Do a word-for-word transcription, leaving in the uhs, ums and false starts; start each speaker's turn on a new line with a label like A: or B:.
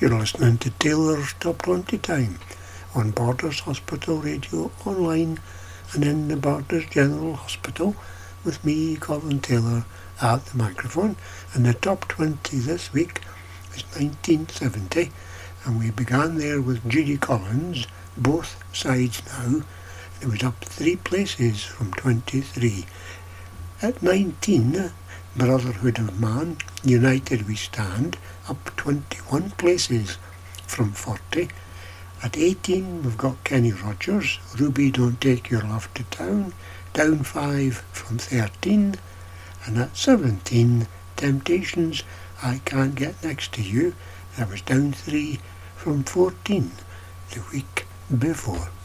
A: You're listening to Taylor's Top twenty Time on Borders Hospital Radio online and in the Borders General Hospital with me, Colin Taylor, at the microphone. And the top twenty this week is nineteen seventy, and we began there with Judy Collins, Both Sides Now. It was up three places from twenty-three. At nineteen, Brotherhood of Man, United We Stand, up twenty-one places from forty. At eighteen, we've got Kenny Rogers, Ruby Don't Take Your Love to Town, down five from thirteen. And at seventeen, Temptations, I Can't Get Next to You, that was down three from fourteen the week before.